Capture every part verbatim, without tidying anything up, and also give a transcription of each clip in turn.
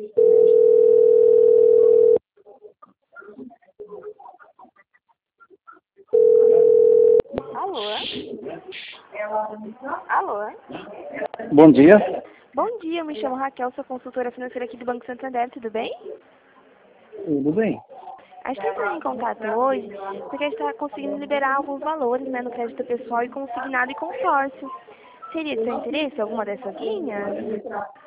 Alô? Alô? Bom dia. Bom dia, eu me chamo Raquel, sou consultora financeira aqui do Banco Santander, tudo bem? Tudo bem? A gente está entrando em contato hoje porque a gente está conseguindo liberar alguns valores, né, no crédito pessoal e consignado e consórcio. Seria de seu interesse alguma dessas linhas?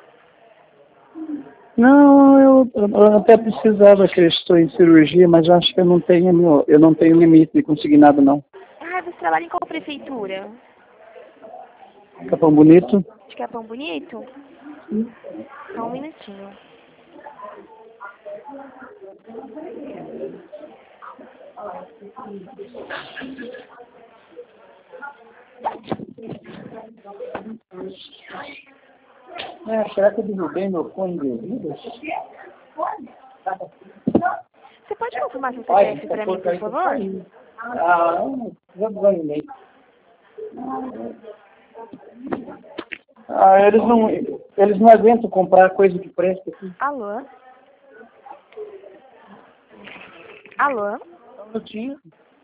Não, eu, eu até precisava, que eu estou em cirurgia, mas eu acho que eu não tenho, eu não tenho limite de consignado, não. Ah, você trabalha em qual prefeitura? Capão Bonito? De Capão Bonito? Só um minutinho. É, será que eu derrubei meu fone de ouvido? Você pode confirmar seu C P F para mim, por favor? Ah, já desanimei. Ah, eles não, eles não aguentam comprar coisa que presta aqui. Alô? Alô? Um minutinho.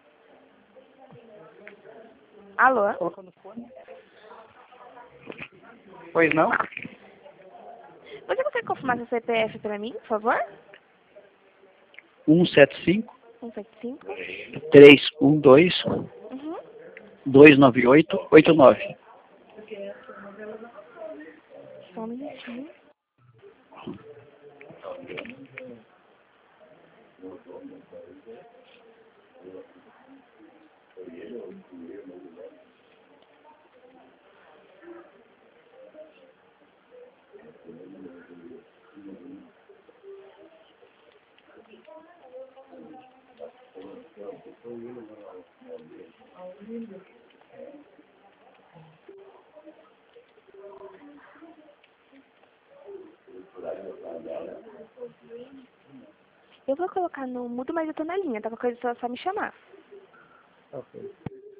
Alô? Colocando o fone. Pois não? Você consegue confirmar seu C P F para mim, por favor? um sete cinco, um sete cinco. três um dois, Uhum. dois nove oito, oito nove. Só um minutinho. Eu vou colocar no mudo, mas eu tô na linha, tá? Qualquer coisa é só me chamar. Ok.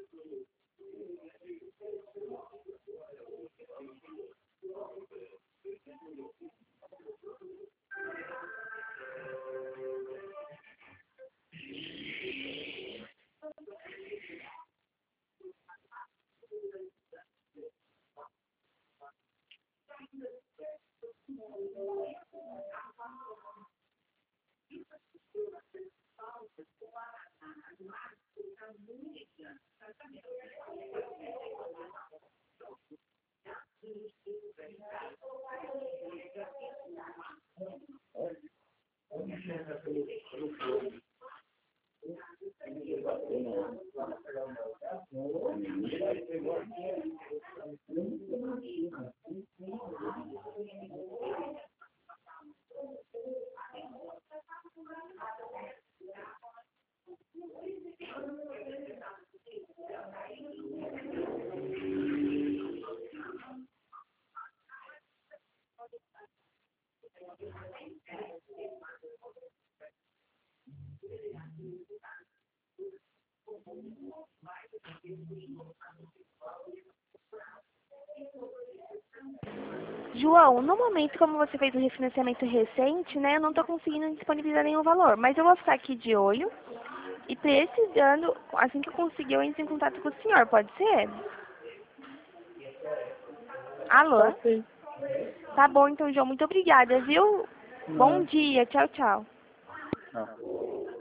João, no momento, como você fez um refinanciamento recente, né, eu não tô conseguindo disponibilizar nenhum valor, mas eu vou ficar aqui de olho e precisando, assim que eu conseguir, eu entro em contato com o senhor, pode ser? Alô? Ok. Tá bom, então, João, muito obrigada, viu? Bom Não. dia, tchau, tchau. Não.